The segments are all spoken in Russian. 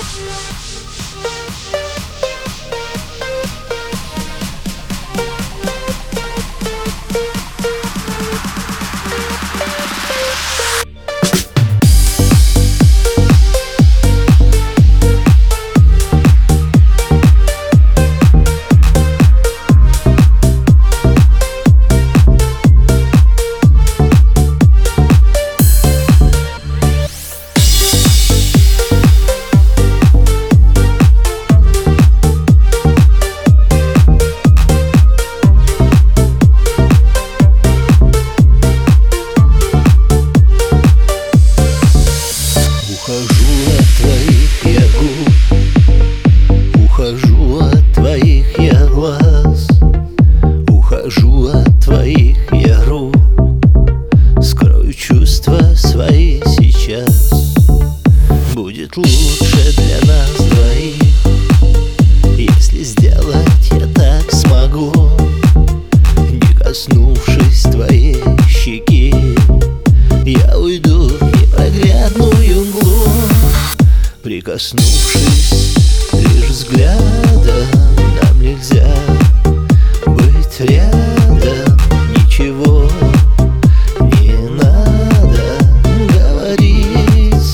Ухожу от твоих я глаз, ухожу от твоих я рук. Скрою чувства свои сейчас, будет лучше для нас двоих. Если сделать я так смогу, не коснувшись твоей щеки, я уйду в непроглядную мглу. Прикоснувшись лишь взглядом, нам нельзя быть рядом. Ничего не надо говорить.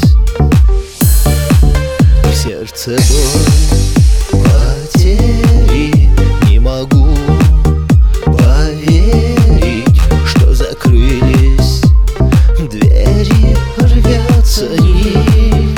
В сердце боль потери, не могу поверить, что закрылись двери, рвется нить.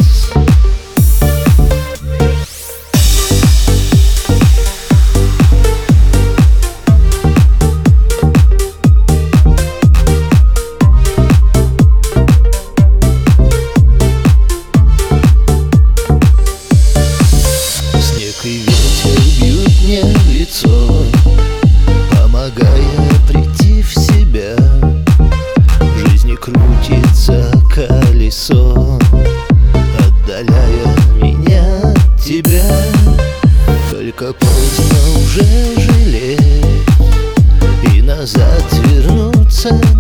И ветер бьют мне в лицо, помогая прийти в себя. В жизни крутится колесо, отдаляя меня от тебя. Только поздно уже жалеть, и назад вернуться